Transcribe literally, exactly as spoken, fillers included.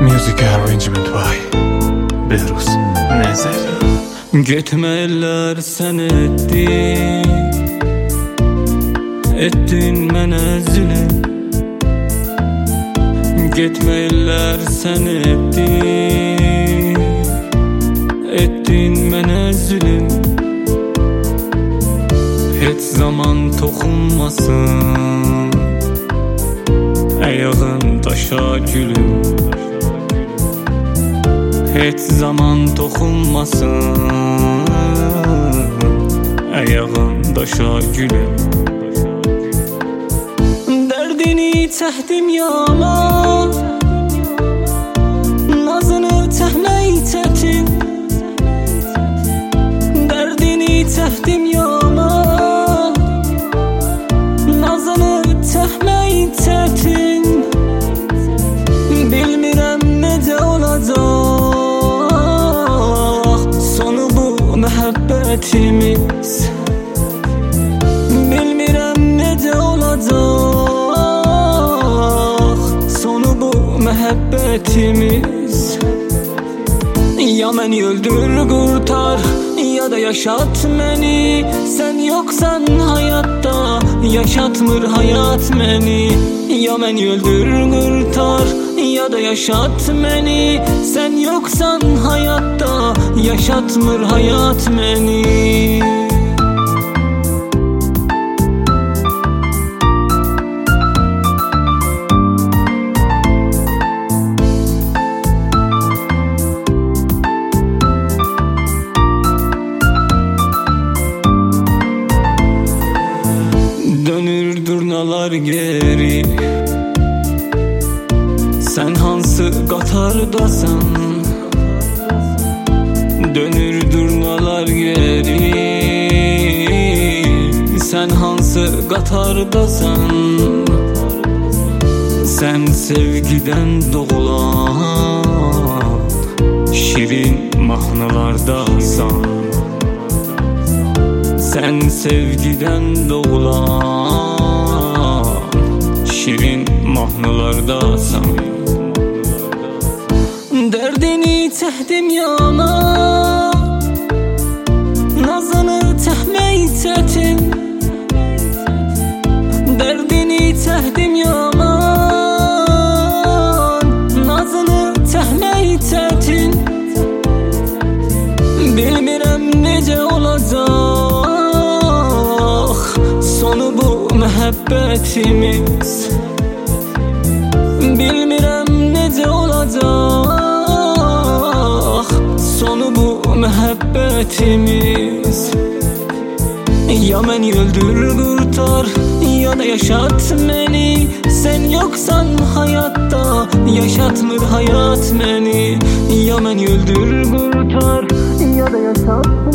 Music arrangement by Behruz Nezeli. Getmeler sen ettin, ettin mənə zülüm. Getmeler sen ettin, ettin mənə zülüm. Heç zaman toxunmasın ayağın daşa gülüm. Heç zaman toxunmasın ayağın daşa gülüm. Dərdini çəkdim yaman, nazını çəkmək çətin. Dərdini çəkdim yaman, nazını çəkmək çətin. Bilmirəm necə olacaq sonu bu məhəbbətimiz. Bilmirəm necə olacaq sonu bu məhəbbətimiz. Ya məni öldür qurtar, ya da yaşat məni. Sən yoxsan həyatda, yaşatmır həyat məni. Ya məni öldür qurtar, ya da yaşat məni. Sən yoxsan həyatda, yaşatmır həyat məni. Dönür durnalar geri, sen hansı qatardasan? Dönür durnalar geri, sen hansı qatardasan? Sen sevgiden doğulan şirin mahnılardasan. Sen sevgiden doğulan şirin mahnılardasan. Dərdini çəkdim yaman, nazını çəkmək çətin. Dərdini çəkdim yaman, nazını çəkmək çətin. Bilmirəm necə olacaq sonu bu məhəbbətimiz. Bilmirəm necə olacaq sonu bu məhəbbətimiz. Ya məni öldür qurtar, ya da yaşat məni. Sən yoxsan həyatda, yaşatmır həyat məni. Ya məni öldür qurtar, ya da yaşat